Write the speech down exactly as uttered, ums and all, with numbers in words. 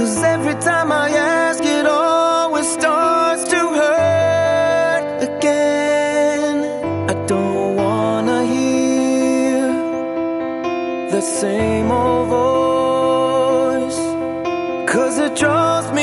'Cause every time I ask, it always starts to hurt again. I don't wanna hear the same old voice, 'cause it draws me